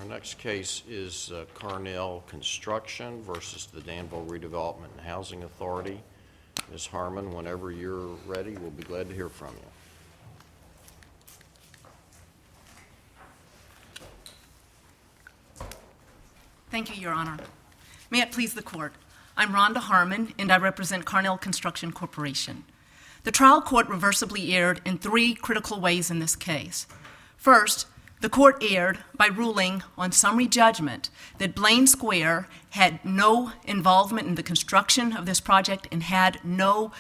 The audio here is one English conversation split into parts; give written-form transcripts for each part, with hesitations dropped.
Our next case is Carnell Construction versus the Danville Redevelopment and Housing Authority. Ms. Harmon, whenever you're ready, we'll be glad to hear from you. Thank you, Your Honor. May it please the Court. I'm Rhonda Harmon, and I represent Carnell Construction Corporation. The trial court reversibly erred in three critical ways in this case. First, the court erred by ruling on summary judgment that Blaine Square had no involvement in the construction of this project and had no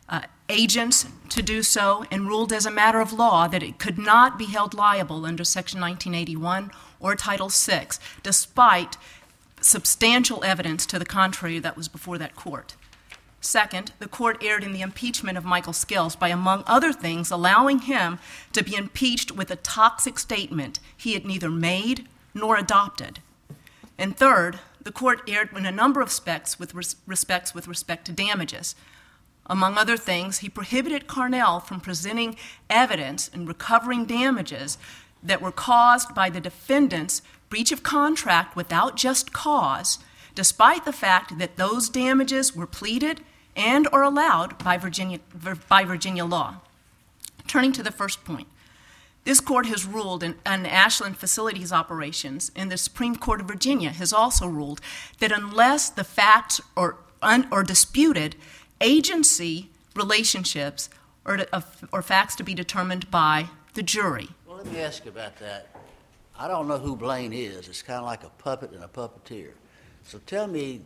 agents to do so, and ruled as a matter of law that it could not be held liable under Section 1981 or Title VI, despite substantial evidence to the contrary that was before that court. Second, the court erred in the impeachment of Michael Scales by, among other things, allowing him to be impeached with a toxic statement he had neither made nor adopted. And third, the court erred in a number of respects with respect to damages. Among other things, he prohibited Carnell from presenting evidence and recovering damages that were caused by the defendant's breach of contract without just cause, despite the fact that those damages were pleaded and or allowed by Virginia law. Turning to the first point, this court has ruled on Ashland Facilities operations, and the Supreme Court of Virginia has also ruled that unless the facts are disputed, agency relationships are facts to be determined by the jury. Well, let me ask you about that. I don't know who Blaine is. It's kind of like a puppet and a puppeteer. So tell me,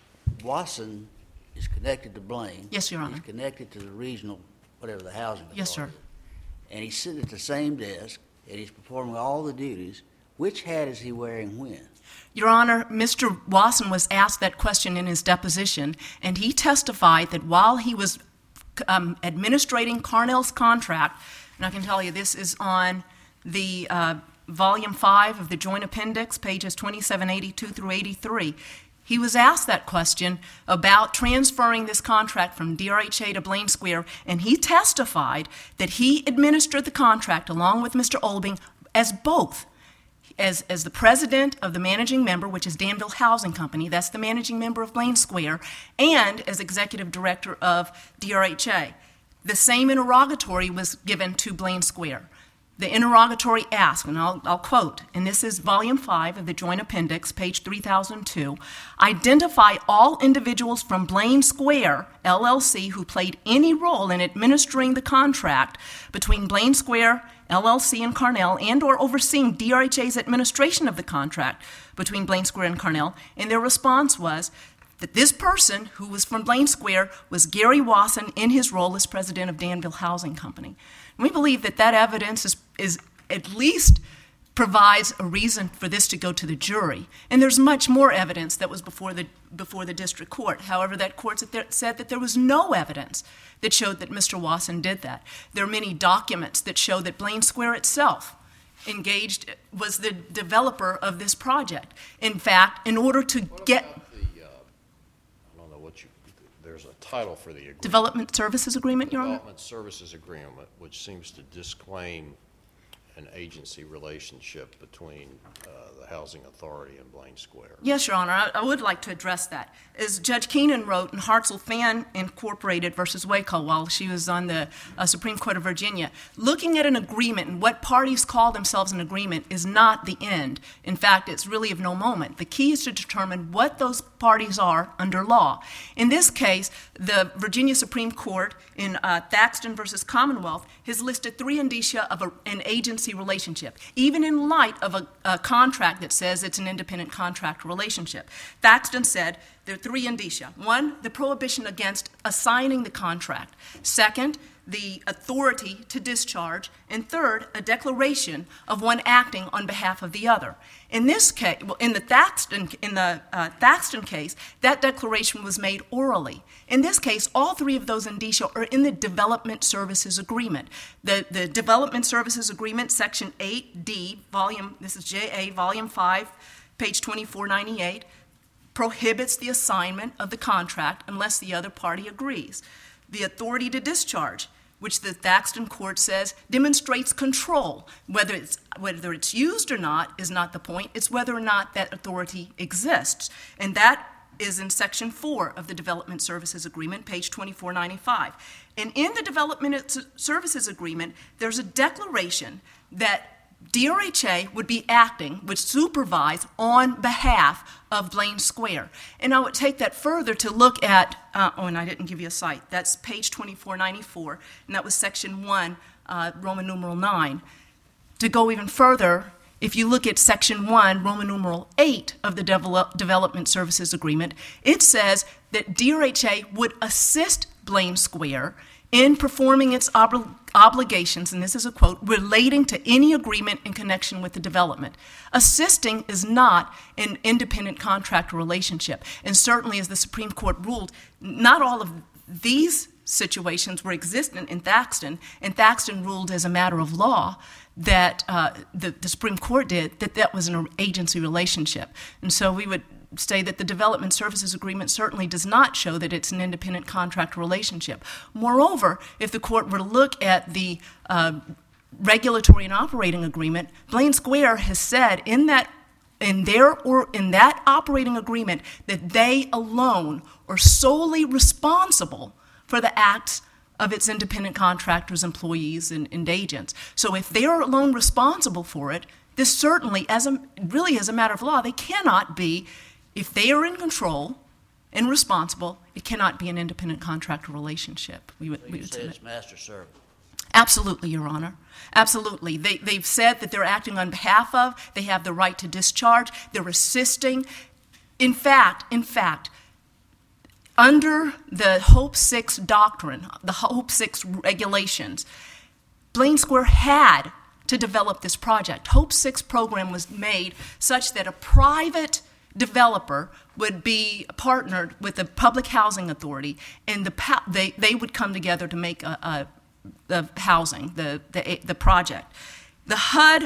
Wasson is connected to Blaine. Yes, Your Honor. He's connected to the regional, whatever the housing authority. Yes, sir. And he's sitting at the same desk, and he's performing all the duties. Which hat is he wearing when? Your Honor, Mr. Wasson was asked that question in his deposition, and he testified that while he was administrating Carnell's contract, and I can tell you this is on the Volume 5 of the Joint Appendix, pages 2782 through 83, he was asked that question about transferring this contract from DRHA to Blaine Square, and he testified that he administered the contract along with Mr. Olbing as both, as the president of the managing member, which is Danville Housing Company, that's the managing member of Blaine Square, and as executive director of DRHA. The same interrogatory was given to Blaine Square. The interrogatory asked, and I'll quote, and this is Volume 5 of the Joint Appendix, page 3002, identify all individuals from Blaine Square, LLC, who played any role in administering the contract between Blaine Square, LLC, and Carnell, and or overseeing DRHA's administration of the contract between Blaine Square and Carnell, and their response was that this person, who was from Blaine Square, was Gary Wasson in his role as president of Danville Housing Company. And we believe that that evidence is at least provides a reason for this to go to the jury. And there's much more evidence that was before the district court. However, that court said that there was no evidence that showed that Mr. Wasson did that. There are many documents that show that Blaine Square itself was the developer of this project. In fact, in order to get... I don't know there's a title for the agreement. Development Services Agreement, Your Honor? Development Services Agreement, which seems to disclaim an agency relationship between the Housing Authority and Blaine Square. Yes, Your Honor, I would like to address that. As Judge Keenan wrote in Hartzell Fan Incorporated versus Waco while she was on the Supreme Court of Virginia, looking at an agreement and what parties call themselves an agreement is not the end. In fact, it's really of no moment. The key is to determine what those parties are under law. In this case, the Virginia Supreme Court in Thaxton versus Commonwealth has listed three indicia of an agency relationship, even in light of a contract that says it's an independent contract relationship. Thaxton said there are three indicia. One, the prohibition against assigning the contract. Second, the authority to discharge. And third, a declaration of one acting on behalf of the other. In this case, in the Thaxton case, that declaration was made orally. In this case, all three of those indicia are in the Development Services Agreement. The Development Services Agreement, Section 8D, this is JA, Volume 5, page 2498, prohibits the assignment of the contract unless the other party agrees. The authority to discharge, which the Thaxton court says demonstrates control. Whether it's used or not is not the point. It's whether or not that authority exists. And that is in Section 4 of the Development Services Agreement, page 2495. And in the Development Services Agreement, there's a declaration that DRHA would supervise on behalf of Blaine Square. And I would take that further to look at, and I didn't give you a cite, that's page 2494, and that was Section 1, Roman numeral 9. To go even further, if you look at Section 1, Roman numeral 8 of the Development Services Agreement, it says that DRHA would assist Blaine Square in performing its obligations, and this is a quote, relating to any agreement in connection with the development. Assisting is not an independent contractor relationship, and certainly as the Supreme Court ruled, not all of these situations were existent in Thaxton, and Thaxton ruled as a matter of law that the Supreme Court did, that was an agency relationship. And so we would say that the Development Services Agreement certainly does not show that it's an independent contract relationship. Moreover, if the court were to look at the regulatory and operating agreement, Blaine Square has said in that operating agreement that they alone are solely responsible for the acts of its independent contractors, employees, and agents. So if they are alone responsible for it, this certainly, as a matter of law, they cannot be. If they are in control and responsible, it cannot be an independent contractor relationship. You say it's master-servant. Absolutely, Your Honor. Absolutely. They've said that they're acting on behalf of, they have the right to discharge, they're assisting. In fact, under the Hope 6 doctrine, the Hope 6 regulations, Blaine Square had to develop this project. Hope 6 program was made such that a private developer would be partnered with the Public Housing Authority, and they would come together to make the housing, the project. The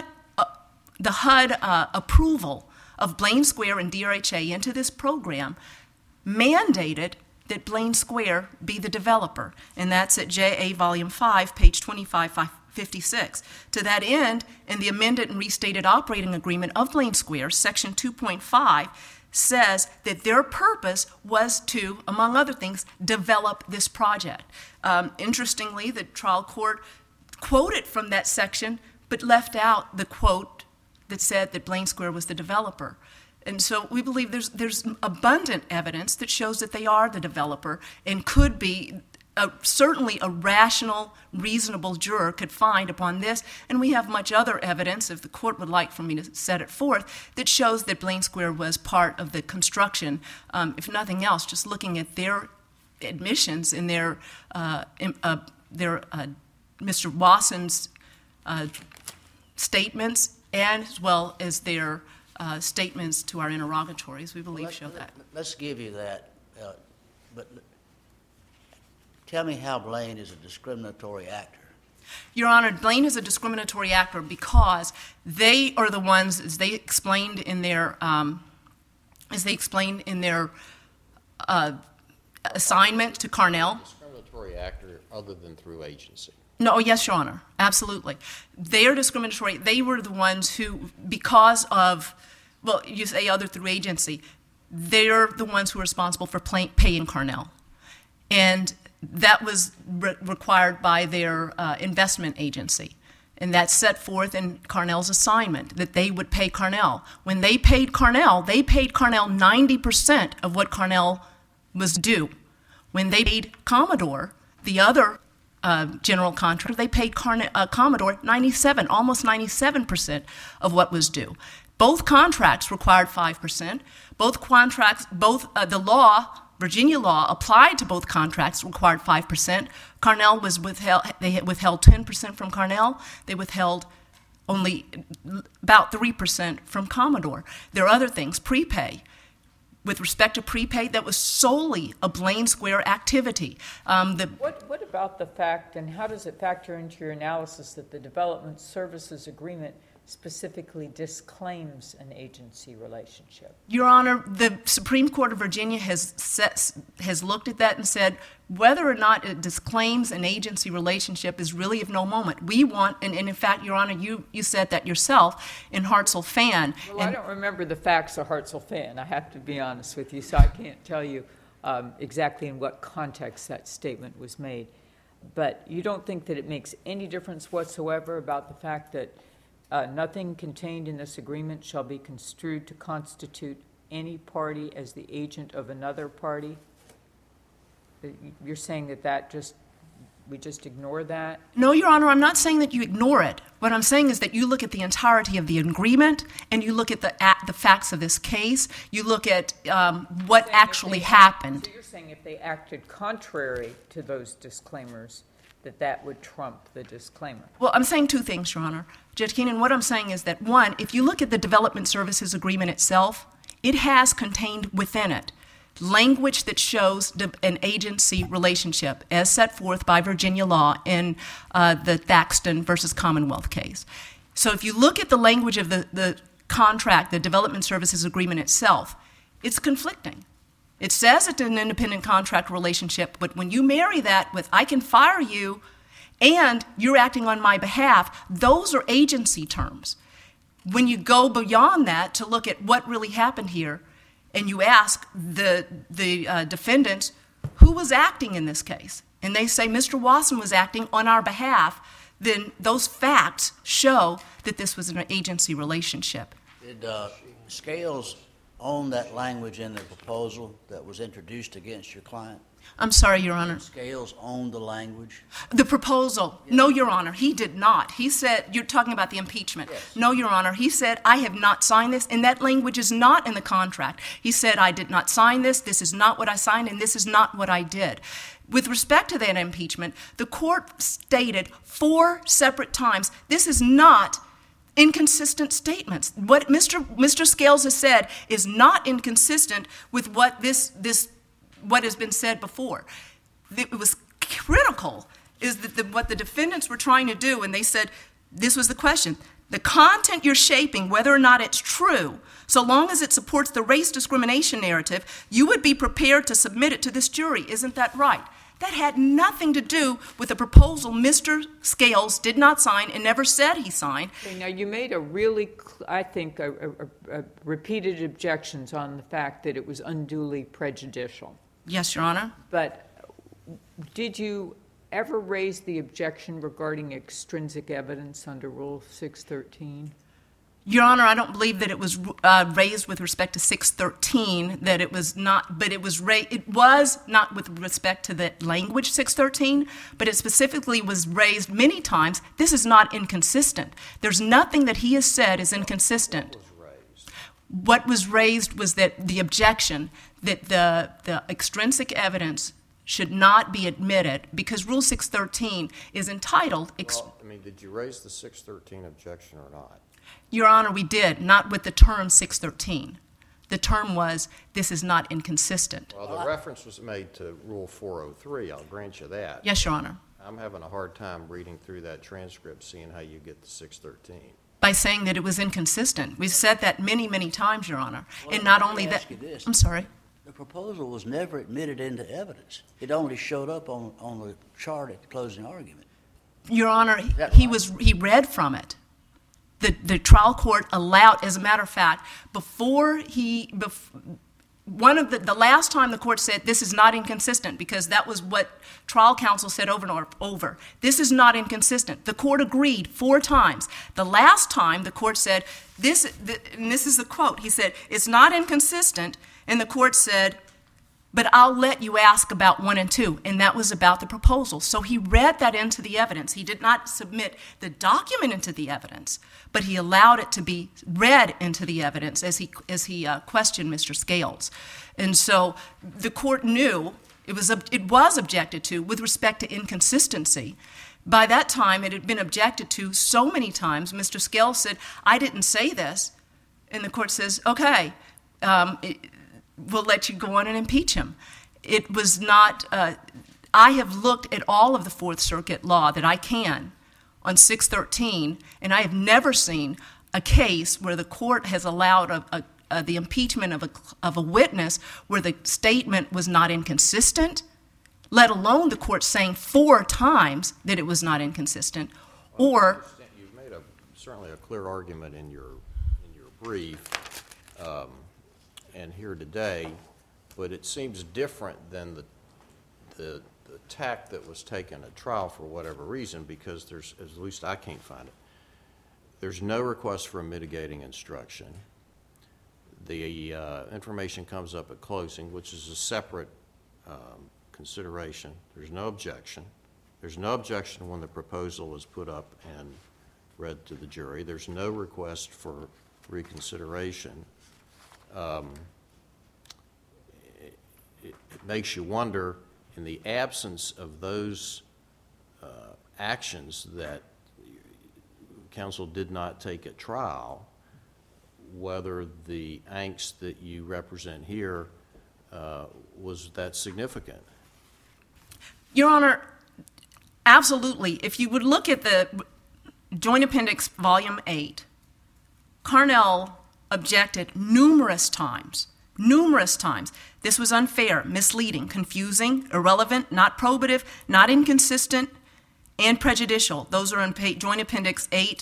HUD approval of Blaine Square and DRHA into this program mandated that Blaine Square be the developer, and that's at JA Volume 5, page 2556. To that end, in the amended and restated operating agreement of Blaine Square, Section 2.5 says that their purpose was to, among other things, develop this project. Interestingly, the trial court quoted from that section, but left out the quote that said that Blaine Square was the developer. And so we believe there's abundant evidence that shows that they are the developer and could be, certainly a rational, reasonable juror could find upon this. And we have much other evidence, if the court would like for me to set it forth, that shows that Blaine Square was part of the construction. If nothing else, just looking at their admissions in their Mr. Wasson's statements, and as well as their statements to our interrogatories, we believe show that. Let's give you that, but tell me how Blaine is a discriminatory actor. Your Honor, Blaine is a discriminatory actor because they are the ones, as they explained in their assignment to Carnell. Discriminatory actor other than through agency. No, yes, Your Honor, absolutely. They are discriminatory. They were the ones who, because of, well, you say other through agency, they're the ones who are responsible for paying Carnell. And that was required by their investment agency. And that's set forth in Carnell's assignment, that they would pay Carnell. When they paid Carnell 90% of what Carnell was due. When they paid Commodore, the other general contractor, they paid Commodore almost 97% of what was due. Both contracts required 5%. The law, Virginia law, applied to both contracts required 5%. Carnell was withheld. They had withheld 10% from Carnell. They withheld only about 3% from Commodore. There are other things, prepay. With respect to prepay, that was solely a Blaine Square activity. What about the fact, and how does it factor into your analysis, that the Development Services Agreement specifically disclaims an agency relationship? Your Honor, the Supreme Court of Virginia has looked at that and said whether or not it disclaims an agency relationship is really of no moment. We want, and in fact, Your Honor, you said that yourself in Hartzell-Fan. Well, I don't remember the facts of Hartzell-Fan, I have to be honest with you, so I can't tell you exactly in what context that statement was made. But you don't think that it makes any difference whatsoever about the fact that nothing contained in this agreement shall be construed to constitute any party as the agent of another party? You're saying that we just ignore that? No, Your Honor, I'm not saying that you ignore it. What I'm saying is that you look at the entirety of the agreement, and you look at the facts of this case. You look at what actually happened. So you're saying if they acted contrary to those disclaimers, that would trump the disclaimer? Well, I'm saying two things, Your Honor. Judge Keenan, what I'm saying is that, one, if you look at the Development Services Agreement itself, it has contained within it language that shows an agency relationship as set forth by Virginia law in the Thaxton versus Commonwealth case. So if you look at the language of the contract, the Development Services Agreement itself, it's conflicting. It says it's an independent contract relationship, but when you marry that with I can fire you and you're acting on my behalf, those are agency terms. When you go beyond that to look at what really happened here, and you ask the defendants, who was acting in this case? And they say Mr. Wasson was acting on our behalf, then those facts show that this was an agency relationship. Did Scales own that language in the proposal that was introduced against your client? I'm sorry, Your Honor. Scales owned the language? The proposal. Yes. No, Your Honor, he did not. He said, you're talking about the impeachment. Yes. No, Your Honor, he said, I have not signed this, and that language is not in the contract. He said, I did not sign this is not what I signed, and this is not what I did. With respect to that impeachment, the court stated 4 separate times, this is not inconsistent statements. What Mr. Scales has said is not inconsistent with what what has been said before. It was critical is that what the defendants were trying to do, and they said, this was the question, the content you're shaping, whether or not it's true, so long as it supports the race discrimination narrative, you would be prepared to submit it to this jury. Isn't that right? That had nothing to do with the proposal Mr. Scales did not sign and never said he signed. Okay, now, you made a really, I think, repeated objections on the fact that it was unduly prejudicial. Yes, Your Honor. But did you ever raise the objection regarding extrinsic evidence under Rule 613? Your Honor, I don't believe that it was raised with respect to 613, that it was not, but it was not with respect to the language 613, but it specifically was raised many times. This is not inconsistent. There's nothing that he has said is inconsistent. What was raised was that the objection that the extrinsic evidence should not be admitted because Rule 613 is entitled... did you raise the 613 objection or not? Your Honor, we did, not with the term 613. The term was, this is not inconsistent. Well, the reference was made to Rule 403, I'll grant you that. Yes, Your Honor. I'm having a hard time reading through that transcript, seeing how you get to 613. By saying that it was inconsistent. We've said that many, many times, Your Honor. Well, and not let me only that... ask you this. I'm sorry. The proposal was never admitted into evidence. It only showed up on the chart at the closing argument. Your Honor, he read from it. The trial court allowed, as a matter of fact, the last time the court said this is not inconsistent, because that was what trial counsel said over and over. This is not inconsistent. The court agreed 4 times. The last time the court said, and this is the quote, he said, it's not inconsistent, and the court said, but I'll let you ask about 1 and 2, and that was about the proposal. So he read that into the evidence. He did not submit the document into the evidence, but he allowed it to be read into the evidence as he questioned Mr. Scales. And so the court knew it was objected to with respect to inconsistency. By that time, it had been objected to so many times. Mr. Scales said, I didn't say this. And the court says, okay, we'll let you go on and impeach him. It was not, I have looked at all of the Fourth Circuit law that I can on 613, and I have never seen a case where the court has allowed the impeachment of a witness where the statement was not inconsistent, let alone the court saying 4 times that it was not inconsistent, or... You've made certainly a clear argument in your brief and here today, but it seems different than the tack that was taken at trial for whatever reason, because there's, at least I can't find it, there's no request for a mitigating instruction. The information comes up at closing, which is a separate consideration. There's no objection. There's no objection when the proposal is put up and read to the jury. There's no request for reconsideration. It makes you wonder, in the absence of those actions that counsel did not take at trial, whether the angst that you represent here was that significant. Your Honor, absolutely. If you would look at the Joint Appendix Volume 8, Carnell objected numerous times. This was unfair, misleading, confusing, irrelevant, not probative, not inconsistent, and prejudicial. Those are in Joint Appendix 8,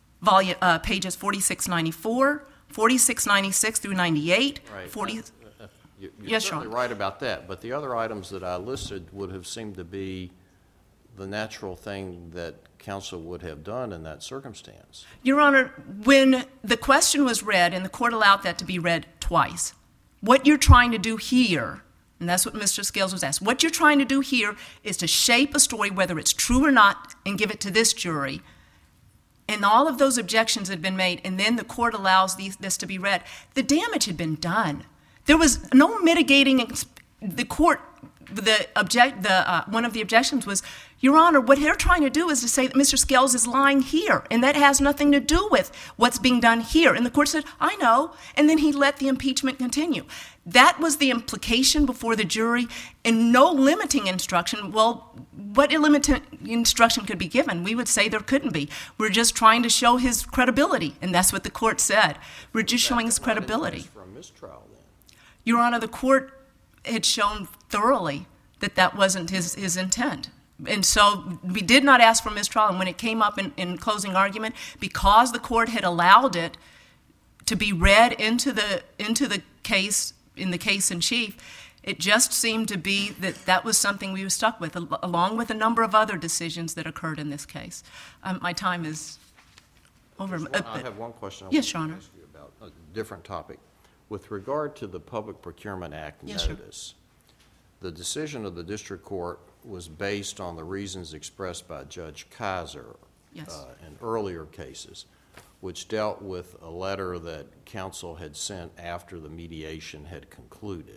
pages 4694, 4696 through 98. Right. You're Yes, certainly Your Honor. right about that, but the other items that I listed would have seemed to be the natural thing that counsel would have done in that circumstance. Your Honor, when the question was read, and the court allowed that to be read twice, what you're trying to do here, and that's what Mr. Scales was asked, what you're trying to do here is to shape a story, whether it's true or not, and give it to this jury. And all of those objections had been made, and then the court allows this to be read. The damage had been done. There was no mitigating. The court, one of the objections was, Your Honor, what they're trying to do is to say that Mr. Scales is lying here, and that has nothing to do with what's being done here. And the court said, I know, and then he let the impeachment continue. That was the implication before the jury, and no limiting instruction. Well, what limiting instruction could be given? We would say there couldn't be. We're just trying to show his credibility, and that's what the court said. We're just showing his credibility. For a mistrial, then. Your Honor, the court had shown thoroughly that that wasn't his intent. And so we did not ask for mistrial, and when it came up in closing argument, because the court had allowed it to be read into the case, in the case in chief, it just seemed to be that was something we were stuck with, along with a number of other decisions that occurred in this case. My time is over. I have one question I Yes, want Your to ask you about a different topic. With regard to the Public Procurement Act Yes, sir. notice, the decision of the district court was based on the reasons expressed by Judge Kaiser Yes. in earlier cases, which dealt with a letter that counsel had sent after the mediation had concluded.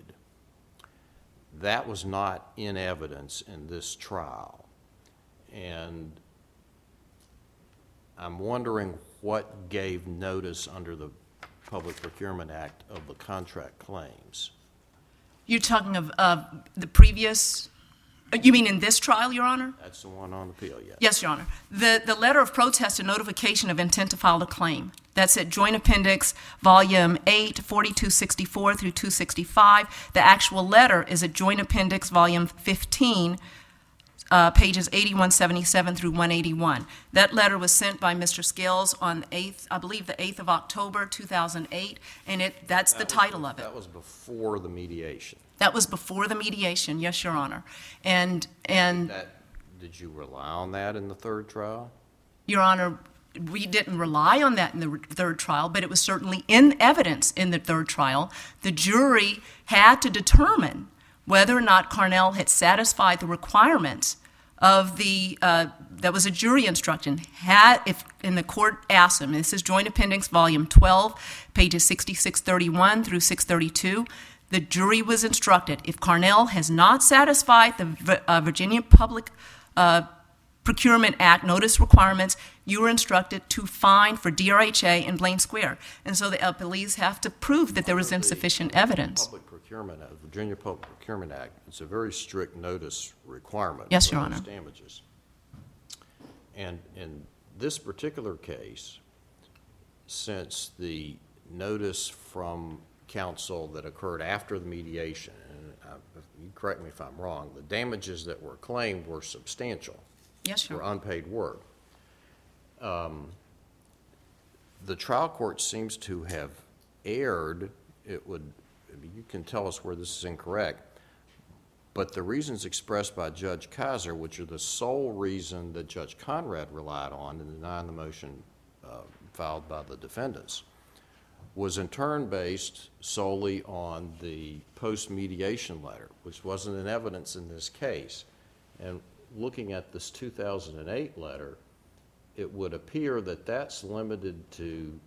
That was not in evidence in this trial. And I'm wondering what gave notice under the Public Procurement Act of the contract claims. You're talking of the previous, you mean in this trial, Your Honor? That's the one on appeal, yes. Yes, Your Honor. The letter of protest and notification of intent to file a claim. That's at Joint Appendix Volume 8, 4264 through 265. The actual letter is at Joint Appendix Volume 15, pages 8177 through 181. That letter was sent by Mr. Scales on the 8th, I believe the 8th of October, 2008, and that's the title of it. That was before the mediation. That was before the mediation, yes, Your Honor. And Did you rely on that in the third trial? Your Honor, we didn't rely on that in the third trial, but it was certainly in evidence in the third trial. The jury had to determine whether or not Carnell had satisfied the requirements of that was a jury instruction. And the court asked him, this is Joint Appendix Volume 12, pages 6631 through 632, the jury was instructed, if Carnell has not satisfied the Virginia Public Procurement Act notice requirements, you are instructed to fine for DRHA in Blaine Square. And so the police have to prove that there was insufficient evidence. Virginia Public Procurement Act, it's a very strict notice requirement. Yes, for Your those Honor. Damages. And in this particular case, since the notice from counsel that occurred after the mediation, and you correct me if I'm wrong, the damages that were claimed were substantial, Yes, Your were Honor. unpaid work. The trial court seems to have erred. You can tell us where this is incorrect, but the reasons expressed by Judge Kaiser, which are the sole reason that Judge Conrad relied on in denying the motion filed by the defendants, was in turn based solely on the post-mediation letter, which wasn't in evidence in this case. And looking at this 2008 letter, it would appear that that's limited to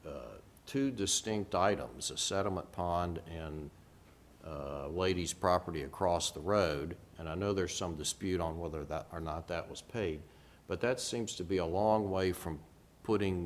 two distinct items, a settlement pond and lady's property across the road. And I know there's some dispute on whether that or not that was paid, but that seems to be a long way from putting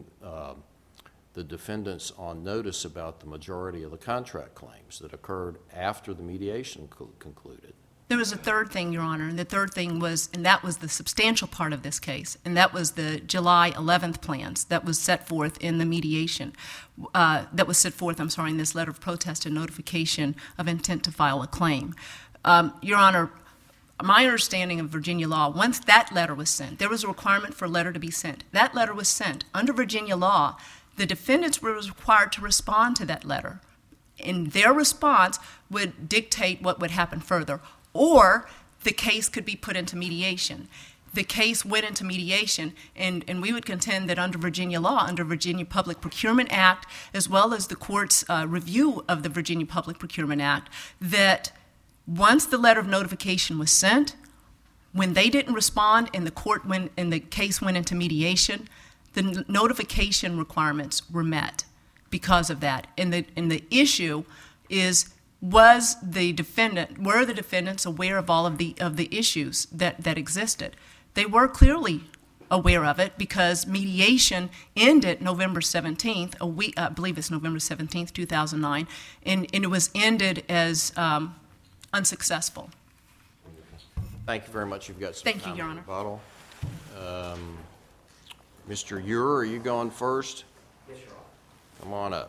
the defendants on notice about the majority of the contract claims that occurred after the mediation concluded. There was a third thing, Your Honor, and the third thing was, and that was the substantial part of this case, and that was the July 11th plans that was set forth in the mediation, that was set forth, in this letter of protest and notification of intent to file a claim. Your Honor, my understanding of Virginia law, once that letter was sent, there was a requirement for a letter to be sent. That letter was sent. Under Virginia law, the defendants were required to respond to that letter, and their response would dictate what would happen further. Or the case could be put into mediation. The case went into mediation, and we would contend that under Virginia law, under Virginia Public Procurement Act, as well as the court's review of the Virginia Public Procurement Act, that once the letter of notification was sent, when they didn't respond and the case went into mediation, the notification requirements were met because of that. And the issue is, were the defendants aware of all of the issues that existed? They were clearly aware of it because mediation ended November 17th, I believe it's November 17th, 2009, and it was ended as unsuccessful. Thank you very much. You've got some Thank you, time Your in Honor. rebuttal. Mr. Ure, are you going first? Yes, Your Honor. Come on up.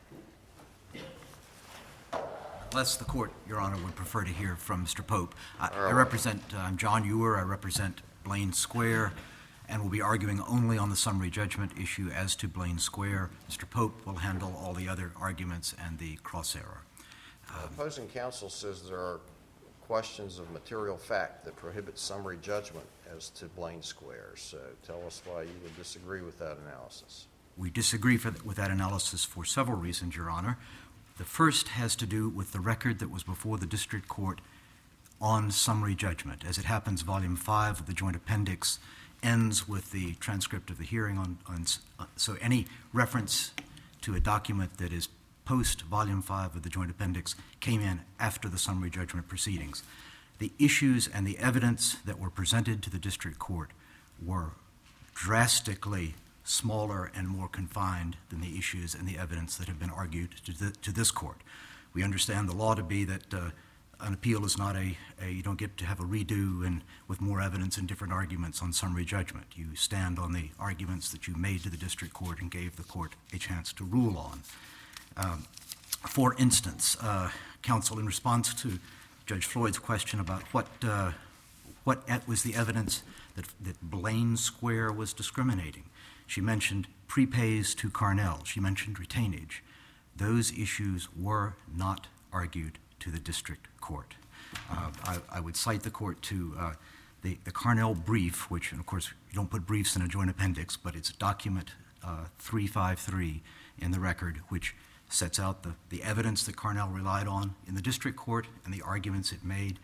Unless the court, Your Honor, would prefer to hear from Mr. Pope. I'm John Ewer. I represent Blaine Square, and will be arguing only on the summary judgment issue as to Blaine Square. Mr. Pope will handle all the other arguments and the cross error. Opposing counsel says there are questions of material fact that prohibit summary judgment as to Blaine Square. So tell us why you would disagree with that analysis. We disagree with that analysis for several reasons, Your Honor. The first has to do with the record that was before the district court on summary judgment. As it happens, Volume 5 of the Joint Appendix ends with the transcript of the hearing so any reference to a document that is post Volume 5 of the Joint Appendix came in after the summary judgment proceedings. The issues and the evidence that were presented to the district court were drastically smaller and more confined than the issues and the evidence that have been argued to this court. We understand the law to be that an appeal is not you don't get to have a redo and with more evidence and different arguments on summary judgment. You stand on the arguments that you made to the district court and gave the court a chance to rule on. For instance, counsel, in response to Judge Floyd's question about what was the evidence that Blaine Square was discriminating, she mentioned prepays to Carnell. She mentioned retainage. Those issues were not argued to the district court. I would cite the court to the Carnell brief, which, and of course, you don't put briefs in a joint appendix, but it's document 353 in the record, which sets out the evidence that Carnell relied on in the district court and the arguments it made.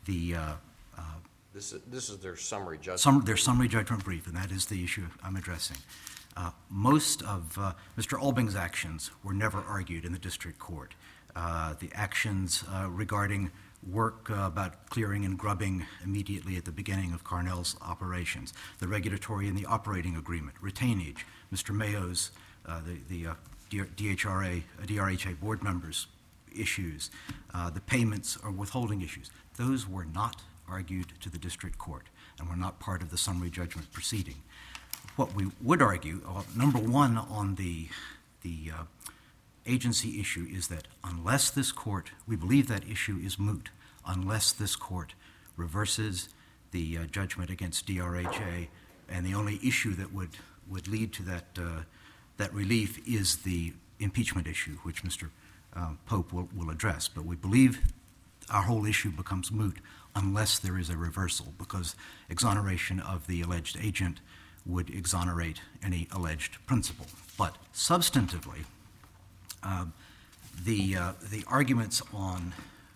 This is their summary judgment. Their summary judgment brief, and that is the issue I'm addressing. Most of Mr. Albing's actions were never argued in the district court. The actions regarding work about clearing and grubbing immediately at the beginning of Carnell's operations, the regulatory and the operating agreement, retainage, Mr. Mayo's, the DRHA board members' issues, the payments or withholding issues, those were not argued to the district court and were not part of the summary judgment proceeding. what we would argue, number one, on the agency issue is that unless this court, we believe that issue is moot, unless this court reverses the judgment against DRHA, and the only issue that would lead to that relief is the impeachment issue, which Mr. Pope will address. But we believe our whole issue becomes moot unless there is a reversal, because exoneration of the alleged agent would exonerate any alleged principal. But substantively, the arguments on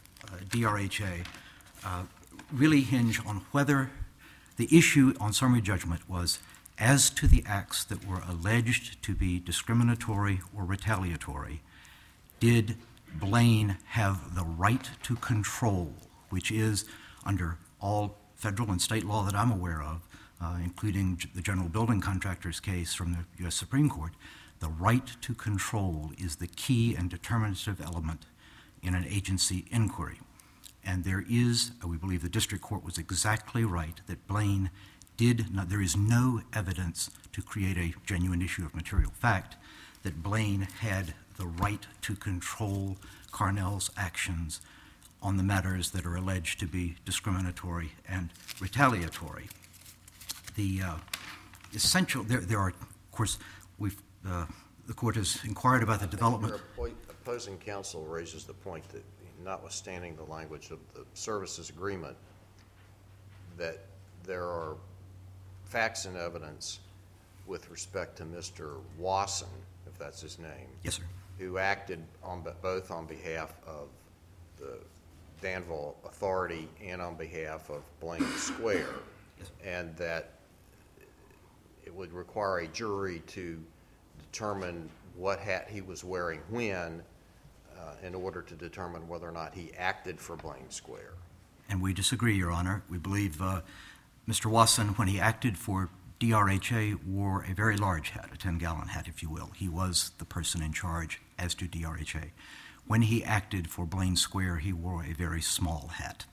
DRHA really hinge on whether the issue on summary judgment was as to the acts that were alleged to be discriminatory or retaliatory, did Blaine have the right to control, which is under all federal and state law that I'm aware of, including the General Building Contractors case from the U.S. Supreme Court, the right to control is the key and determinative element in an agency inquiry. And there is, we believe the district court was exactly right, that Blaine did not, there is no evidence to create a genuine issue of material fact that Blaine had the right to control Carnell's actions on the matters that are alleged to be discriminatory and retaliatory. The essential, there are, of course, the court has inquired about the development. Your opposing counsel raises the point that, notwithstanding the language of the services agreement, that there are facts and evidence with respect to Mr. Wasson, if that's his name. Yes, sir. Who acted both on behalf of the Danville Authority and on behalf of Blaine Square, yes, and that it would require a jury to determine what hat he was wearing when in order to determine whether or not he acted for Blaine Square. And we disagree, Your Honor. We believe Mr. Wasson, when he acted for DRHA, wore a very large hat, a 10-gallon hat, if you will. He was the person in charge, as to DRHA. When he acted for Blaine Square, he wore a very small hat.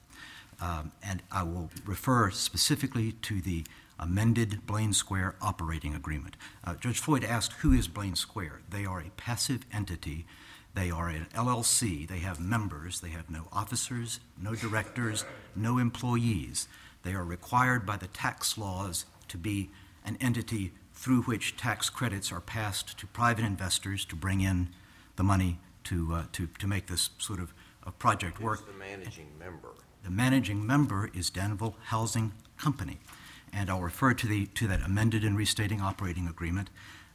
And I will refer specifically to the amended Blaine Square operating agreement. Judge Floyd asked, who is Blaine Square? They are a passive entity. They are an LLC. They have members. They have no officers, no directors, no employees. They are required by the tax laws to be an entity through which tax credits are passed to private investors to bring in the money to make this sort of project work. Who's the managing member? The managing member is Danville Housing Company. And I'll refer to that amended and restating operating agreement.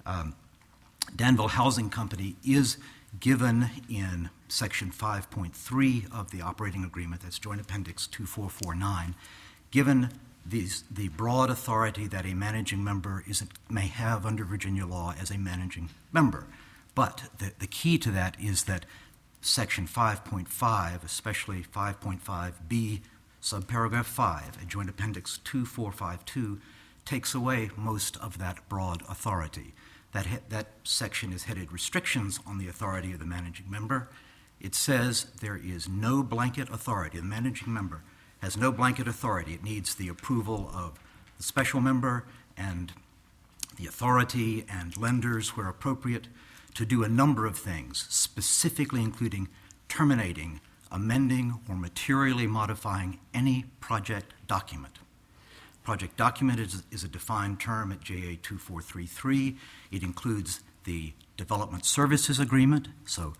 Danville Housing Company is given in Section 5.3 of the operating agreement, that's Joint Appendix 2449, given the broad authority that a managing member may have under Virginia law as a managing member. But the key to that is that Section 5.5, especially 5.5b, subparagraph 5, at Joint Appendix 2452, takes away most of that broad authority. That section is headed Restrictions on the Authority of the Managing Member. It says there is no blanket authority. The managing member has no blanket authority. It needs the approval of the special member and the authority and lenders where appropriate to do a number of things, specifically including terminating, amending, or materially modifying any project document. Project document is a defined term at JA 2433. It includes the development services agreement. So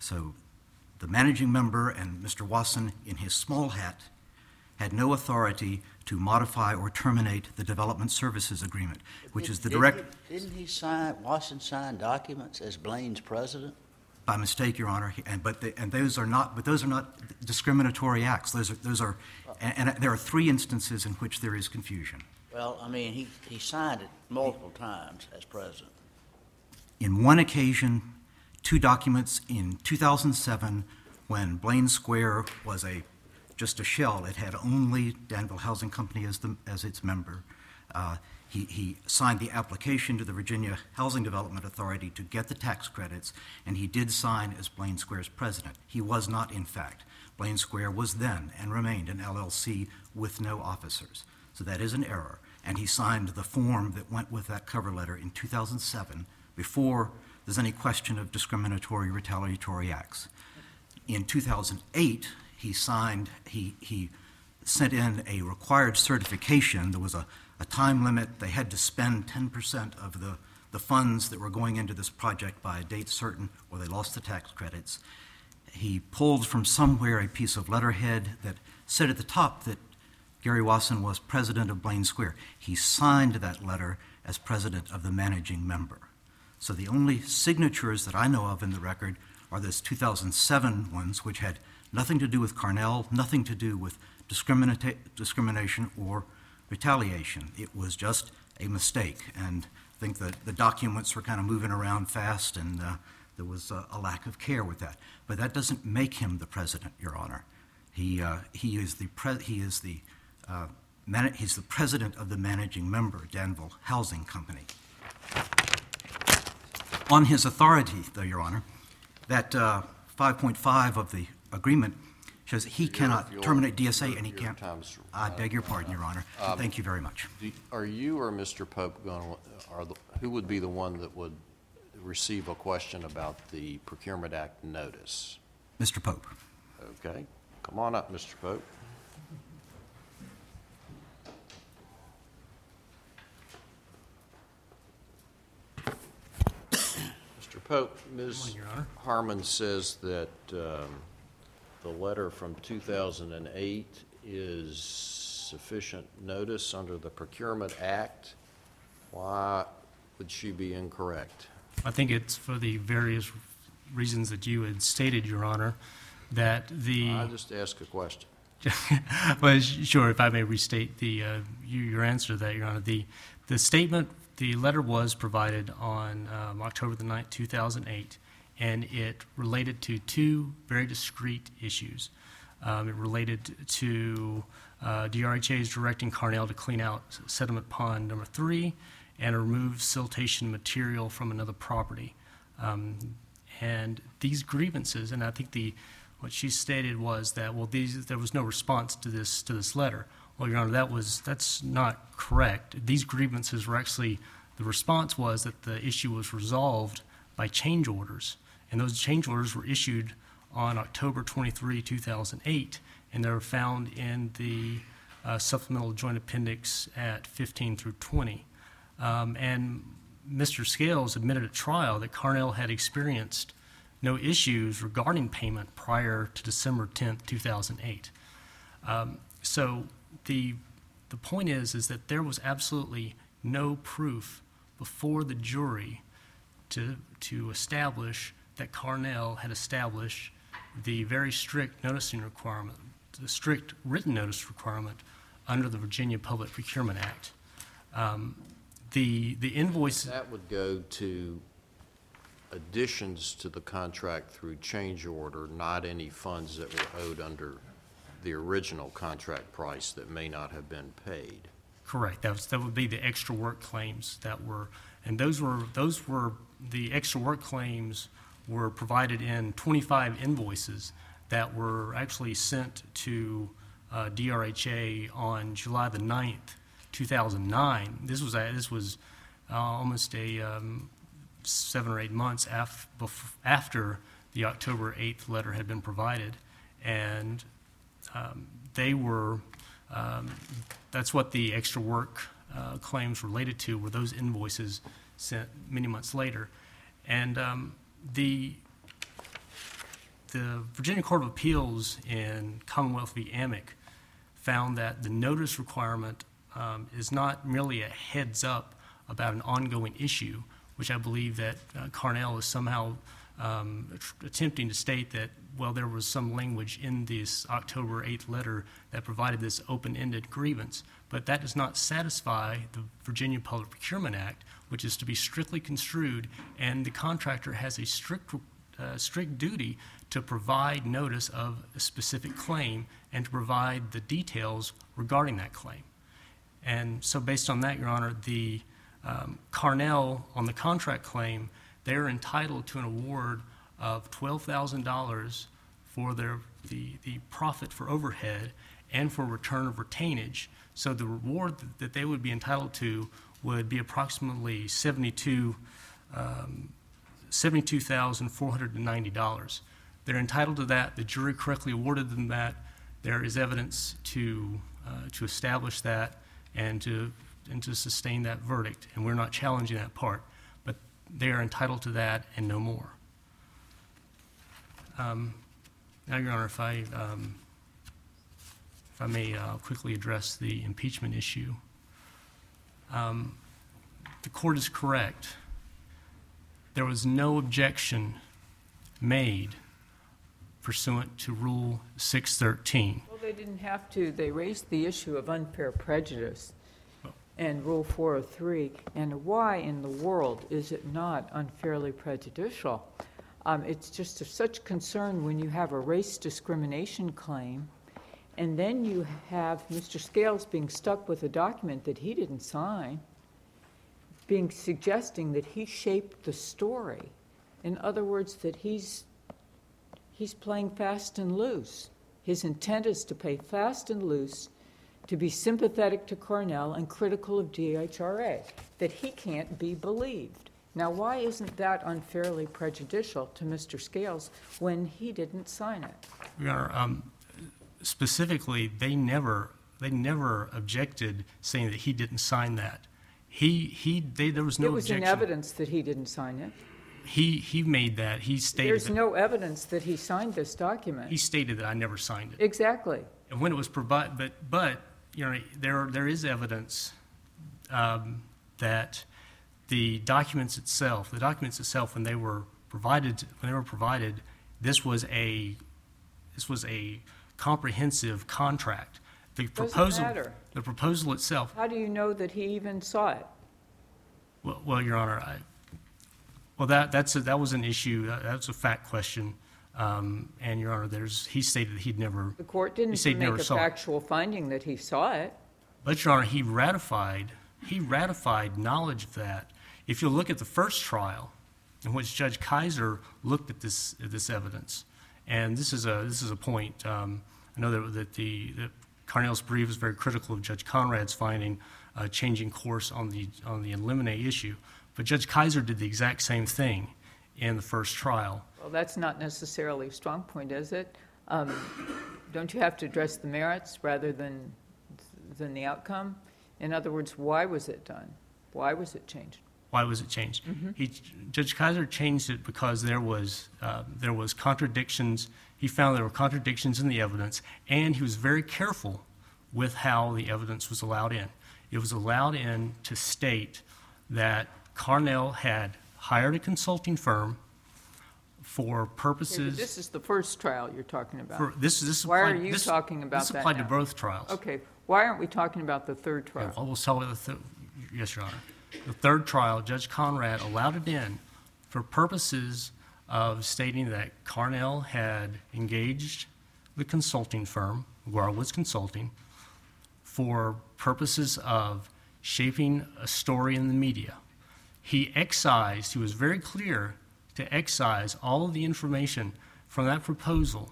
the managing member and Mr. Wasson, in his small hat, had no authority to modify or terminate the development services agreement, which is the direct. Didn't Wasson sign documents as Blaine's president? By mistake, Your Honor, but those are not discriminatory acts. Those are, and there are three instances in which there is confusion. Well, I mean, he signed it multiple times as president. In one occasion, two documents in 2007, when Blaine Square was just a shell. It had only Danville Housing Company as its member. He signed the application to the Virginia Housing Development Authority to get the tax credits, and he did sign as Blaine Square's president. He was not, in fact. Blaine Square was then and remained an LLC with no officers. So that is an error. and he signed the form that went with that cover letter in 2007, before there's any question of discriminatory retaliatory acts. In 2008, he sent in a required certification. There was a time limit. They had to spend 10% of the funds that were going into this project by a date certain, or they lost the tax credits. He pulled from somewhere a piece of letterhead that said at the top that Gary Wasson was president of Blaine Square. He signed that letter as president of the managing member. So the only signatures that I know of in the record are those 2007 ones, which had nothing to do with Carnell, nothing to do with discrimination or retaliation. It was just a mistake, and I think that the documents were kind of moving around fast, and there was a lack of care with that. But that doesn't make him the president, Your Honor. He's the president of the managing member, Danville Housing Company. On his authority, though, Your Honor, that 5.5 of the agreement shows that he cannot terminate DSA, and he can't. I beg your pardon, Your Honor. Thank you very much. Are you or Mr. Pope who would be the one that would receive a question about the Procurement Act notice? Mr. Pope. Okay. Come on up, Mr. Pope. Mr. Pope, Ms. Harmon says that the letter from 2008 is sufficient notice under the Procurement Act. Why would she be incorrect? I think it's for the various reasons that you had stated, Your Honor, that the... I just asked a question. Well, sure, if I may restate your answer to that, Your Honor. The statement, the letter was provided on October the 9th, 2008, and it related to two very discrete issues. It related to DRHA's directing Carnell to clean out sediment pond number 3 and remove siltation material from another property. And these grievances, and I think what she stated was that, well, there was no response to this letter. Well, Your Honor, that's not correct. These grievances were actually, the response was that the issue was resolved by change orders, and those change orders were issued on October 23, 2008, and they were found in the supplemental joint appendix at 15 through 20. And Mr. Scales admitted at trial that Carnell had experienced no issues regarding payment prior to December 10, 2008. So the point is that there was absolutely no proof before the jury to establish that Carnell had established the very strict noticing requirement, the strict written notice requirement under the Virginia Public Procurement Act. The invoice... That would go to additions to the contract through change order, not any funds that were owed under the original contract price that may not have been paid. Correct. That would be the extra work claims that were, and those were the extra work claims were provided in 25 invoices that were actually sent to DRHA on July the 9th, 2009. This was almost a 7 or 8 months after the October 8th letter had been provided, and they were. That's what the extra work claims related to, were those invoices sent many months later, and the Virginia Court of Appeals in Commonwealth v. Amick found that the notice requirement is not merely a heads up about an ongoing issue, which I believe that Carnell is somehow attempting to state that, well, there was some language in this October 8th letter that provided this open-ended grievance, but that does not satisfy the Virginia Public Procurement Act, which is to be strictly construed, and the contractor has a strict duty to provide notice of a specific claim and to provide the details regarding that claim. And so based on that, Your Honor, the Carnell, on the contract claim, they're entitled to an award of $12,000 for the profit for overhead and for return of retainage. So the reward that they would be entitled to would be approximately $72,490. They're entitled to that. The jury correctly awarded them that. There is evidence to establish that and to sustain that verdict, and we're not challenging that part, but they are entitled to that and no more. Now, Your Honor, if I may quickly address the impeachment issue. The court is correct. There was no objection made pursuant to Rule 613. Well, they didn't have to. They raised the issue of unfair prejudice and Rule 403. And why in the world is it not unfairly prejudicial? It's just of such concern when you have a race discrimination claim, and then you have Mr. Scales being stuck with a document that he didn't sign, suggesting that he shaped the story. In other words, that he's playing fast and loose. His intent is to play fast and loose, to be sympathetic to Cornell and critical of DHRA, that he can't be believed. Now, why isn't that unfairly prejudicial to Mr. Scales when he didn't sign it? Your Honor, specifically, they never objected saying that he didn't sign that. There was no objection. It was in evidence that he didn't sign it. He made that. He stated There's no evidence that he signed this document. He stated that I never signed it. Exactly. And when it was provided, but you know, there is evidence that the documents itself, when they were provided, this was a comprehensive contract. The proposal itself. How do you know that he even saw it? Well, Your Honor, that was an issue. That's a fact question. And Your Honor, he stated that he'd never. The court didn't make a factual finding that he saw it. But Your Honor, he ratified knowledge of that. If you look at the first trial, in which Judge Kaiser looked at this evidence, and this is a point. I know that Carnell's brief is very critical of Judge Conrad's finding, changing course on the eliminate issue. But Judge Kaiser did the exact same thing in the first trial. Well, that's not necessarily a strong point, is it? Don't you have to address the merits rather than the outcome? In other words, why was it done? Why was it changed? Why was it changed? Mm-hmm. Judge Kaiser changed it because there was contradictions. He found there were contradictions in the evidence, and he was very careful with how the evidence was allowed in. It was allowed in to state that Carnell had hired a consulting firm for purposes. Okay, but this is the first trial you're talking about. Why are you talking about that? This applied now? To both trials. Okay. Why aren't we talking about the third trial? Okay, we'll tell you yes, Your Honor. The third trial, Judge Conrad allowed it in for purposes of stating that Carnell had engaged the consulting firm, Garwood's Consulting, for purposes of shaping a story in the media. He was very clear to excise all of the information from that proposal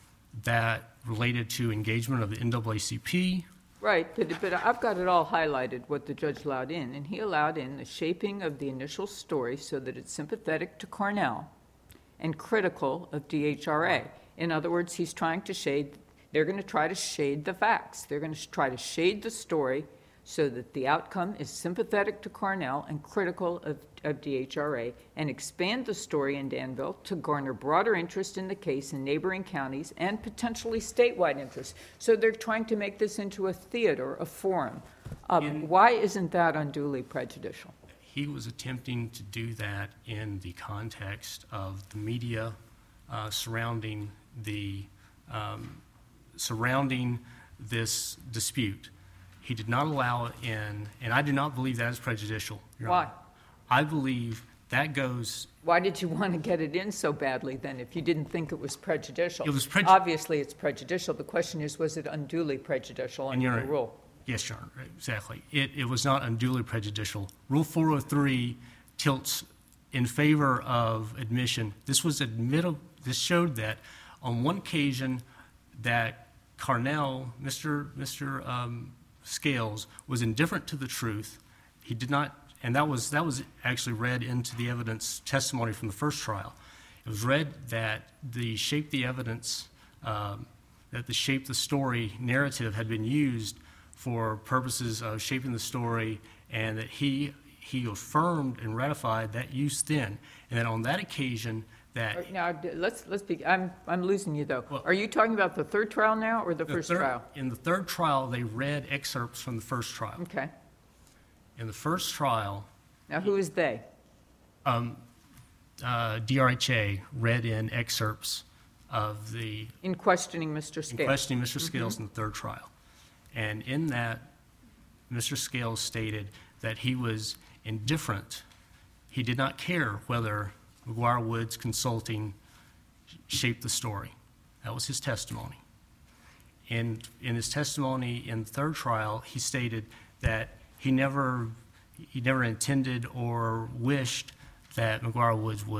that related to engagement of the NAACP. Right, but I've got it all highlighted, what the judge allowed in, and he allowed in the shaping of the initial story so that it's sympathetic to Cornell and critical of DHRA. In other words, they're going to try to shade the facts. They're going to try to shade the story so that the outcome is sympathetic to Cornell and critical of DHRA, and expand the story in Danville to garner broader interest in the case in neighboring counties and potentially statewide interest. So they're trying to make this into a theater, a forum. Why isn't that unduly prejudicial? He was attempting to do that in the context of the media surrounding this dispute. He did not allow it in, and I do not believe that is prejudicial. Why? I believe that goes. Why did you want to get it in so badly then if you didn't think it was prejudicial? It was prejudicial. Obviously it's prejudicial. The question is, was it unduly prejudicial under the rule? Yes, Your Honor, exactly. It was not unduly prejudicial. Rule 403 tilts in favor of admission. This showed that on one occasion that Mr. Scales was indifferent to the truth. He did not, and that was actually read into the evidence testimony from the first trial. It was read that the shape the evidence, that the shape the story narrative had been used for purposes of shaping the story, and that he affirmed and ratified that use then. And then on that occasion, that Now, let's be, I'm losing you, though. Well- Are you talking about the third trial now, or the first trial? in the third trial, they read excerpts from the first trial. Okay. In the first trial, Now, who is they? DRHA read in excerpts of the In questioning Mr. in Scales? questioning Mr. Scales in the third trial. And in that, Mr. Scales stated that he was indifferent. He did not care whether McGuire Woods Consulting shaped the story. That was his testimony. In his testimony in the third trial, he stated that he never intended or wished that McGuire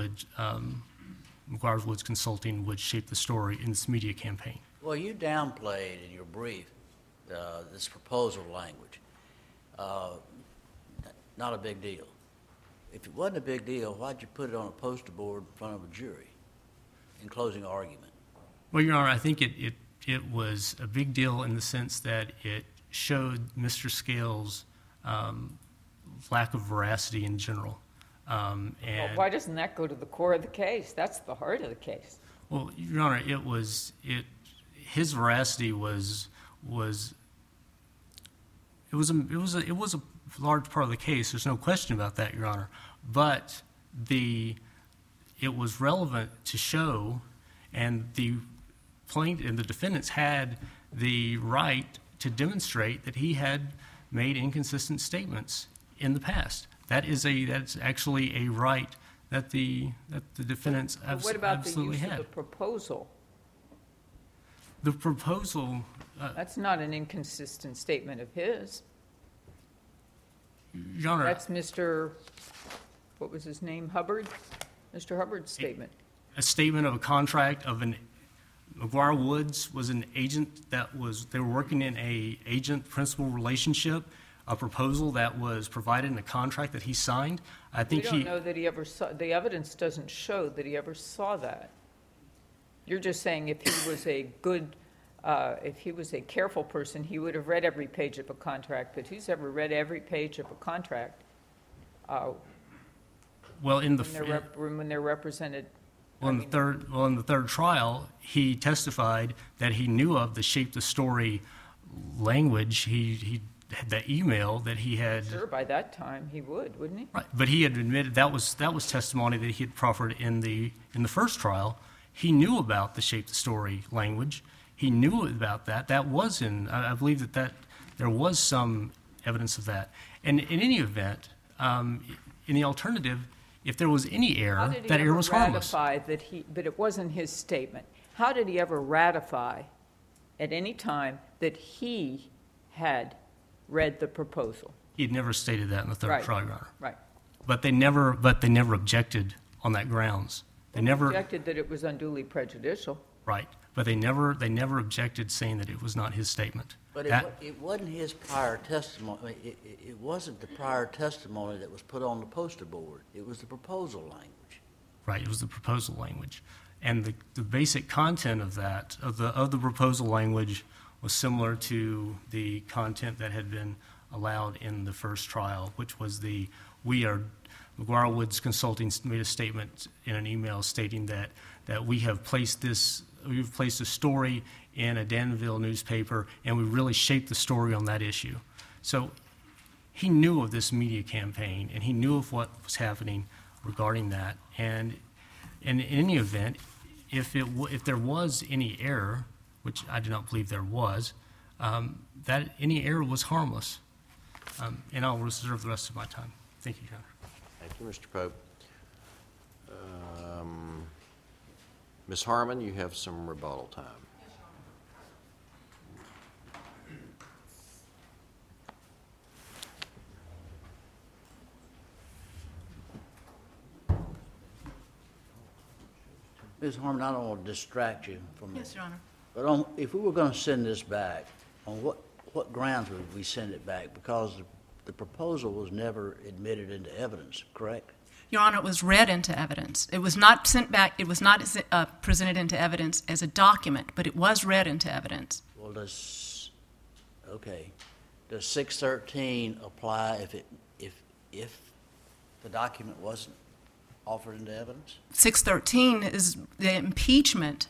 Woods Consulting would shape the story in this media campaign. Well, you downplayed in your brief this proposal language. Not a big deal. If it wasn't a big deal, why'd you put it on a poster board in front of a jury in closing argument? Well, Your Honor, I think it was a big deal in the sense that it showed Mr. Scales' lack of veracity in general. Well, why doesn't that go to the core of the case? That's the heart of the case. Well, Your Honor, his veracity was a large part of the case. There's no question about that, Your Honor. But it was relevant to show, and the plaintiff and the defendants had the right to demonstrate that he had made inconsistent statements in the past. That's actually a right that the defendants But what about the absolutely use of had. the proposal? The proposal, That's not an inconsistent statement of his. Your Honor, That's Mr., what was his name, Hubbard? Mr. Hubbard's statement. a statement of a contract of McGuire Woods was an agent they were working in a agent-principal relationship, a proposal that was provided in a contract that he signed. I We think don't know that he ever saw, the evidence doesn't show that he ever saw that. You're just saying if he was a good, if he was a careful person, he would have read every page of a contract, but who's ever read every page of a contract well, in the when they're represented? in the third trial, he testified that he knew of the shape the story language. He had that email that he had. Sure, by that time, he would, wouldn't he? Right, but he had admitted that was testimony that he had proffered in the first trial. He knew about the shape the story language. He knew about that. That was I believe that there was some evidence of that. And in any event, in the alternative, if there was any error, that error was harmless. How did he ever ratify but it wasn't his statement. How did he ever ratify at any time that he had read the proposal? He had never stated that in the third Right. trial, Your Honor. Right. But they never objected on that grounds. They never. Objected that it was unduly prejudicial. Right, but they never objected saying that it was not his statement. But That- it wasn't his prior testimony. It wasn't the prior testimony that was put on the poster board. It was the proposal language. Right, it was the proposal language. And the basic content of that, of the proposal language, was similar to the content that had been allowed in the first trial, which was McGuire Woods Consulting made a statement in an email stating that we've placed a story in a Danville newspaper, and we really shaped the story on that issue. So he knew of this media campaign, and he knew of what was happening regarding that. And in any event, if there was any error, which I do not believe there was, that any error was harmless. And I'll reserve the rest of my time. Thank you, Your Honor. Thank you, Mr. Pope. Ms. Harmon, you have some rebuttal time. Ms. Harmon, I don't want to distract you from Yes, Your Honor. But if we were going to send this back, on what grounds would we send it back? Because the proposal was never admitted into evidence, correct? Your Honor, it was read into evidence. It was not sent back, it was not presented into evidence as a document, but it was read into evidence. Well, does 613 apply if the document wasn't offered into evidence? 613 is the impeachment,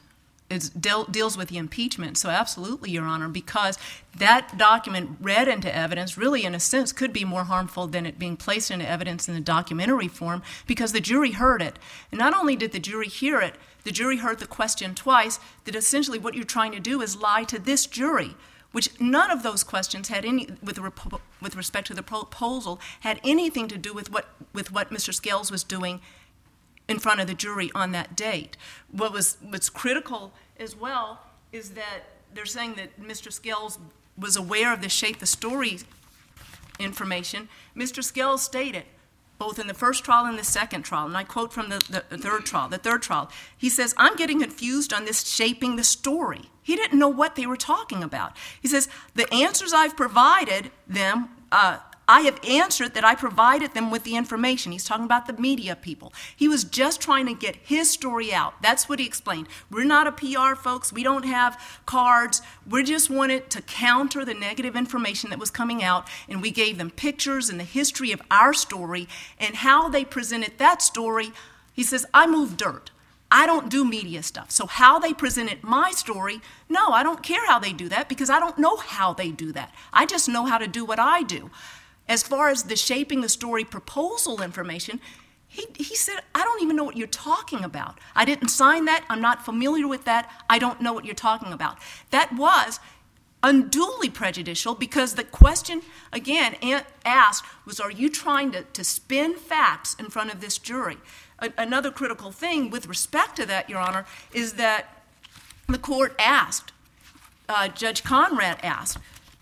deals with the impeachment. So absolutely, Your Honor, because that document read into evidence really, in a sense, could be more harmful than it being placed into evidence in the documentary form, because the jury heard it. And not only did the jury hear it, the jury heard the question twice, that essentially what you're trying to do is lie to this jury, which none of those questions had any, with respect to the proposal, had anything to do with what Mr. Scales was doing in front of the jury on that date. What's critical as well is that they're saying that Mr. Scales was aware of the Shape the Story information. Mr. Scales stated, both in the first trial and the second trial, and I quote from the third trial, he says, "I'm getting confused on this shaping the story." He didn't know what they were talking about. He says, "The answers I've provided them, I have answered that I provided them with the information." He's talking about the media people. He was just trying to get his story out. That's what he explained. We're not a PR folks. We don't have cards. We just wanted to counter the negative information that was coming out, and we gave them pictures and the history of our story and how they presented that story. He says, "I move dirt. I don't do media stuff. So how they presented my story, no, I don't care how they do that, because I don't know how they do that. I just know how to do what I do." As far as the Shaping the Story proposal information, he said, "I don't even know what you're talking about. I didn't sign that. I'm not familiar with that. I don't know what you're talking about." That was unduly prejudicial, because the question, again, asked was, are you trying to spin facts in front of this jury? Another critical thing with respect to that, Your Honor, is that the court asked, Judge Conrad asked,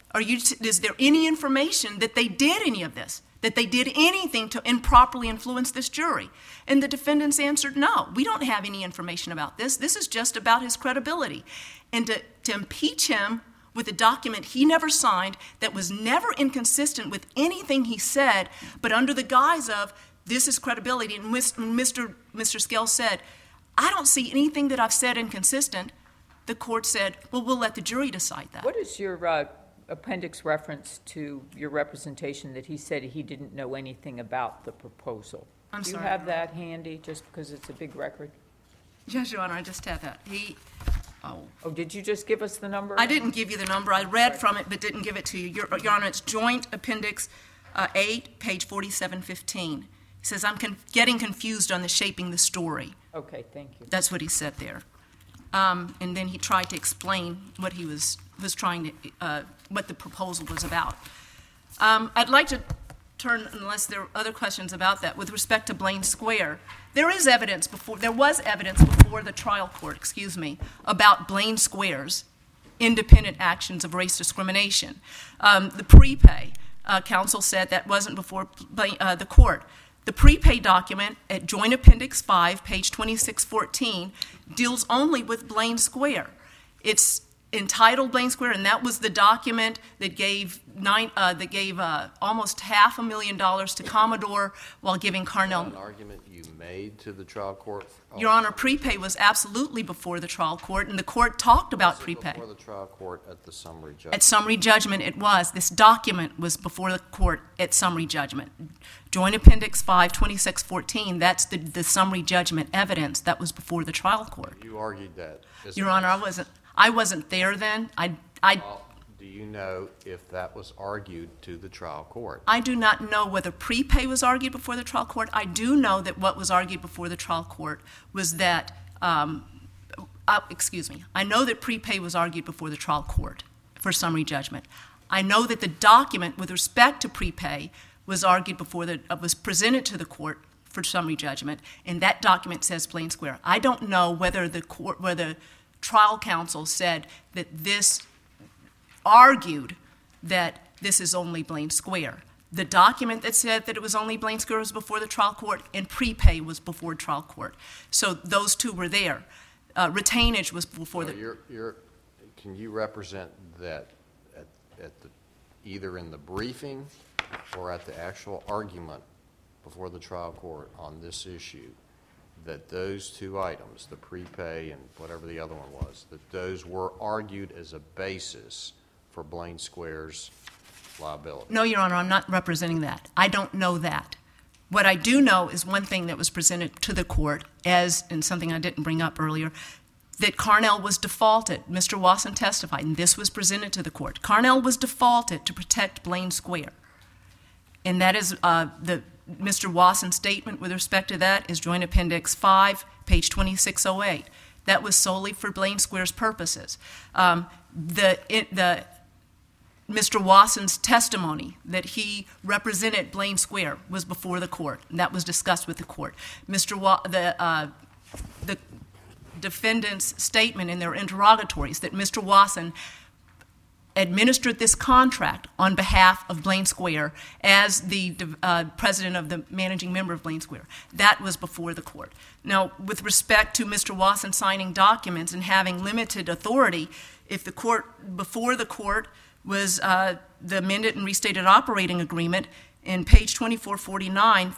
is there any information that they did any of this, that they did anything to improperly influence this jury? And the defendants answered, no, we don't have any information about this. This is just about his credibility. And to impeach him with a document he never signed, that was never inconsistent with anything he said, but under the guise of this is credibility, and Mr. Scales said, "I don't see anything that I've said inconsistent," the court said, "Well, we'll let the jury decide that." What is your appendix reference to your representation that he said he didn't know anything about the proposal? I'm Do sorry. you have that handy, just because it's a big record? Yes, Your Honor, I just have that. Oh, did you just give us the number? I didn't give you the number. I read from it but didn't give it to you. Your Honor, it's Joint Appendix 8, page 4715. He says, "I'm getting confused on the Shaping the Story." Okay, thank you. That's what he said there. And then he tried to explain what he was trying to, what the proposal was about. I'd like to turn, unless there are other questions about that, with respect to Blaine Square. There was evidence before the trial court, about Blaine Square's independent actions of race discrimination. The prepay, counsel said that wasn't before the court. The prepay document at Joint Appendix 5, page 2614, deals only with Blaine Square. It's entitled Blaine Square, and that was the document that gave almost $500,000 to Commodore while giving Carnell. An argument you made to the trial court? Your Honor, prepay was absolutely before the trial court, and the court talked about prepay. Before the trial court at the summary judgment? At summary judgment, it was. This document was before the court at summary judgment. Joint Appendix 5, 2614, that's the summary judgment evidence that was before the trial court. You argued that? Your Honor, I wasn't there then. Do you know if that was argued to the trial court? I do not know whether prepay was argued before the trial court. I do know that what was argued before the trial court was that, I know that prepay was argued before the trial court for summary judgment. I know that the document with respect to prepay was presented to the court for summary judgment, and that document says Blaine Square. I don't know whether the trial counsel said that this argued that this is only Blaine Square. The document that said that it was only Blaine Square was before the trial court, and prepay was before trial court. So those two were there. Retainage was before can you represent that at the, either in the briefing or at the actual argument before the trial court on this issue, that those two items, the prepay and whatever the other one was, that those were argued as a basis for Blaine Square's liability? No, Your Honor, I'm not representing that. I don't know that. What I do know is one thing that was presented to the court as, and something I didn't bring up earlier, that Carnell was defaulted. Mr. Wasson testified, and this was presented to the court. Carnell was defaulted to protect Blaine Square. And that is Mr. Wasson's statement with respect to that is Joint Appendix 5, page 2608. That was solely for Blaine Square's purposes. Mr. Wasson's testimony that he represented Blaine Square was before the court, and that was discussed with the court. The defendant's statement in their interrogatories that Mr. Wasson administered this contract on behalf of Blaine Square as the president of the managing member of Blaine Square. That was before the court. Now, with respect to Mr. Wasson signing documents and having limited authority, if the court, before the court, was the amended and restated operating agreement in page 2449,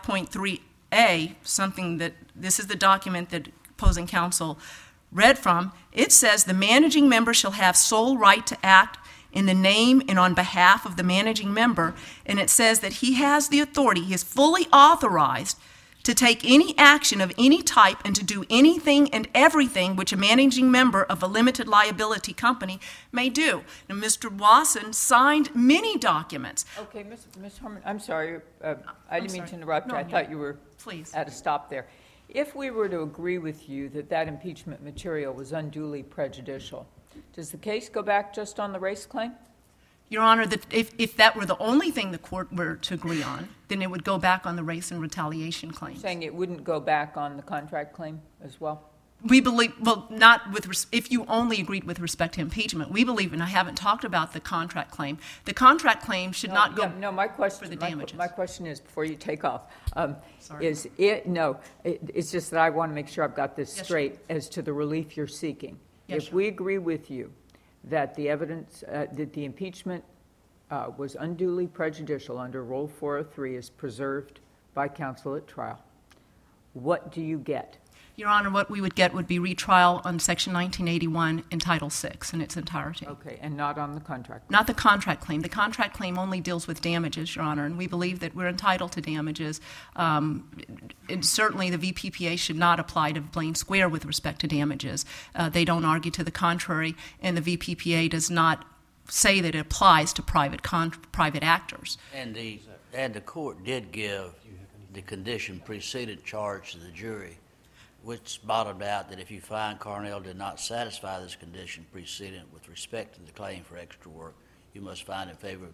5.3a, something that, this is the document that opposing counsel read from, it says the managing member shall have sole right to act in the name and on behalf of the managing member, and it says that he has the authority, he is fully authorized to take any action of any type and to do anything and everything which a managing member of a limited liability company may do. Now, Mr. Wasson signed many documents. Okay, Ms. Harmon, I'm sorry. I didn't mean to interrupt you. No, I thought you were please. at a stop there. If we were to agree with you that that impeachment material was unduly prejudicial, does the case go back just on the race claim? Your Honor, that if that were the only thing the court were to agree on, then it would go back on the race and retaliation claims. Saying it wouldn't go back on the contract claim as well? We believe, well, not with, if you only agreed with respect to impeachment, we believe, and I haven't talked about the contract claim, the contract claim should not go No, my question, for the damages. My question is, before you take off, Sorry. it's just that I want to make sure I've got this Yes, straight as to the relief you're seeking. Yes, If we agree with you that the evidence, that the impeachment was unduly prejudicial under Rule 403 is preserved by counsel at trial, what do you get? Your Honor, what we would get would be retrial on Section 1981 in Title VI in its entirety. Okay, and not on the contract? Not the contract claim. The contract claim only deals with damages, Your Honor, and we believe that we're entitled to damages. And certainly the VPPA should not apply to Blaine Square with respect to damages. They don't argue to the contrary, and the VPPA does not say that it applies to private actors. And the court did give the condition preceded charge to the jury, which bottomed out that if you find Carnell did not satisfy this condition precedent with respect to the claim for extra work, you must find in favor of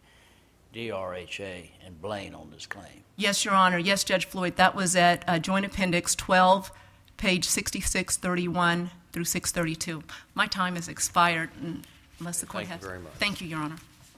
DRHA and Blaine on this claim. Yes, Your Honor. Yes, Judge Floyd. That was at Joint Appendix 12, page 6631 through 632. My time has expired, unless the court has. Thank you very much. Thank you, Your Honor.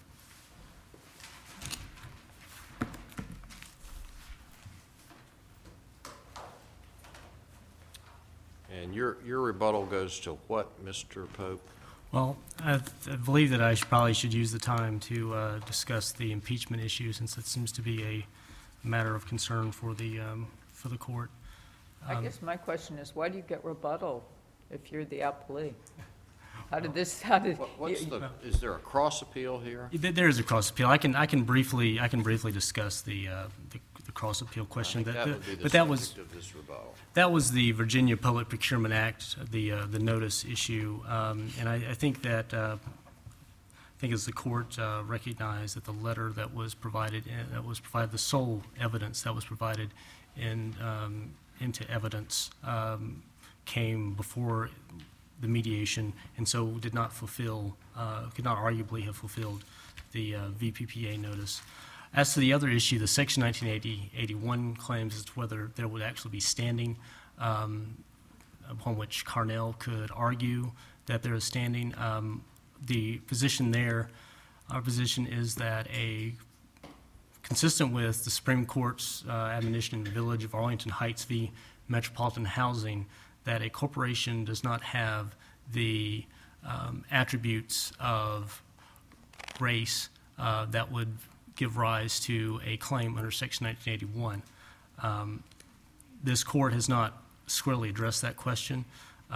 And your rebuttal goes to what, Mr. Pope? Well, I believe that I probably should use the time to discuss the impeachment issue, since it seems to be a matter of concern for the court. I guess my question is, why do you get rebuttal if you're the appellee? Is there a cross appeal here? There is a cross appeal. I can briefly discuss the cross appeal question. That would be the but subject of this rebuttal. That was the Virginia Public Procurement Act, the notice issue, and I think that as the court recognized that the letter that was provided, the sole evidence that was provided into evidence came before the mediation, and so did not fulfill, could not arguably have fulfilled the VPPA notice. As to the other issue, the Section 1981 claims as to whether there would actually be standing upon which Carnell could argue that there is standing. The position there, our position is that consistent with the Supreme Court's admonition in the Village of Arlington Heights v. Metropolitan Housing, that a corporation does not have the attributes of race that would give rise to a claim under Section 1981. This court has not squarely addressed that question.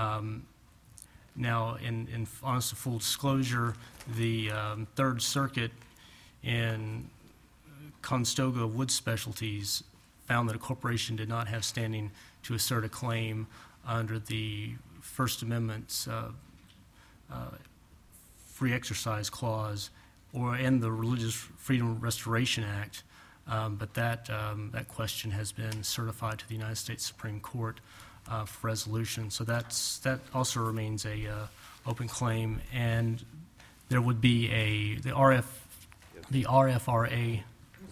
Now, in honest full disclosure, the Third Circuit in Conestoga Wood Specialties found that a corporation did not have standing to assert a claim under the First Amendment's Free Exercise Clause or in the Religious Freedom Restoration Act, but that question has been certified to the United States Supreme Court for resolution. So that also remains a open claim, and there would be the RFRA.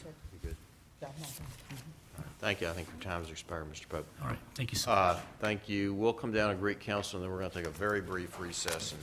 Thank you. I think your time has expired, Mr. Pope. All right, thank you, sir. Thank you. We'll come down to Greek Council, and then we're going to take a very brief recess and